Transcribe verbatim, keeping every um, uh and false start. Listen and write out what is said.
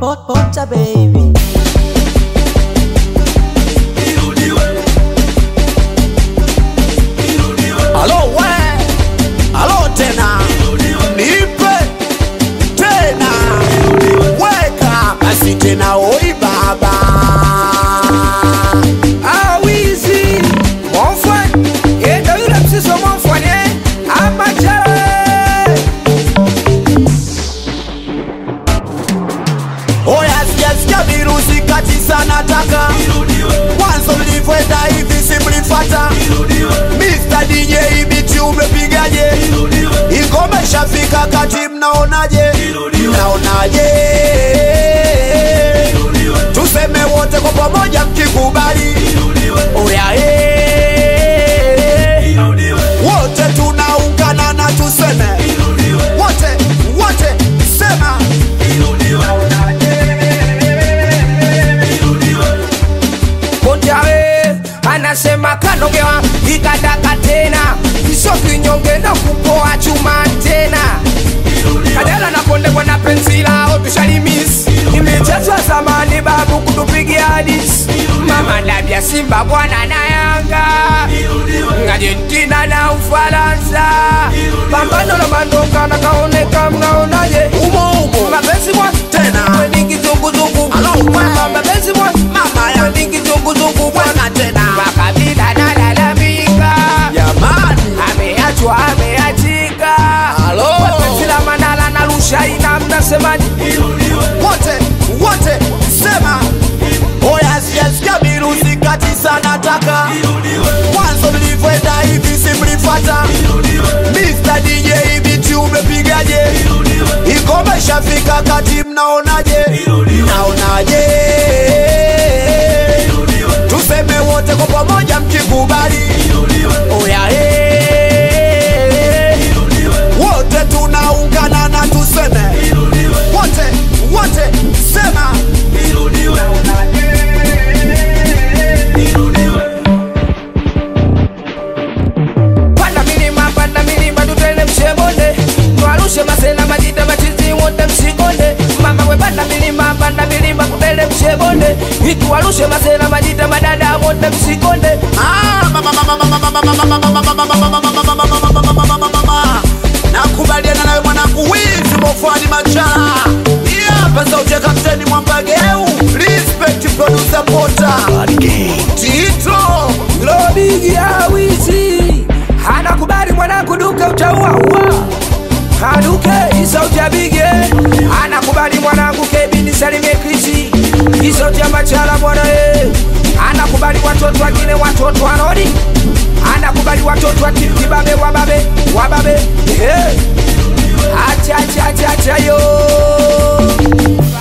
pot pota baby. Alo we, alo tena, nipe tena, weka basi tena, oi baba. Awizi, monfwan, yendo yule msiso monfwan eh, amachare. Oya sikia sikia virusi kati sana taka, mwanzo mlivyenda hivi si mlifata. Mister D J biti umepigaje, ingoma ishafika kati mnaonaje, mnaonaje. Tuseme wote kwa pamoja mkikubali, oya eh, wote tunaungana na tuseme, wote wote sema Konjawe, anasema kanogewa, ikataka tena iso kinyonge na kupoa chuma tena. Kadela na konde kwa na pensila otushalimis, imechazwa zamani babu kutupigia hadis. Mama labia Simba bwana na Yanga, Argentina na Ufaransa, pambano la mandoka na kaoneka mnaonaje. umo umo Mapenzi mwa tena, weni kizunguzungu. alo we, Mapenzi mwa mama ya weni kizunguzungu. bwana tena, Makabila na lalamika, jamani. ameachwa ameachika. Alo Mapenzi la Manala na Rushaina mnasemaje? wote wote sema, oya sikia sikia virusi kati sana taka, mwanzo mlivyenda hivi si mlifata. Mister D J biti umepigaje, ingoma ishafika kati mnaonaje, mnaonaje. Tuseme wote kwa pamoja mkikubali, oya eh, wote tunaungana na tuseme, wote wote sema Panda milima panda milima tutende mshebonde, tuarushe masela majita machizi wote mshikonde. Mama we panda milima panda milima tutende mshebonde, ituarushe masela majita madada wote mshikonde. Ah, mama, mama, mama, mama, mama, mama, mama, mama, mama, mama, mama, mama, mama, mama. Nakubaliana nawe mwanangu wizi mofani machala. Hapa sauti ya kapteni Mwambageu, respect producer Pota Tito Lobigi Awizi anakubali mwanangu duke utaua ua. Haduke isauti ya bige anakubali mwanangu kebini salimie krisi. Isauti ya machala mwana eh, anakubali watoto wengine watoto wanodi, anakubali watoto wa timu kibabe wababe wababe eh, acha acha acha acha yo.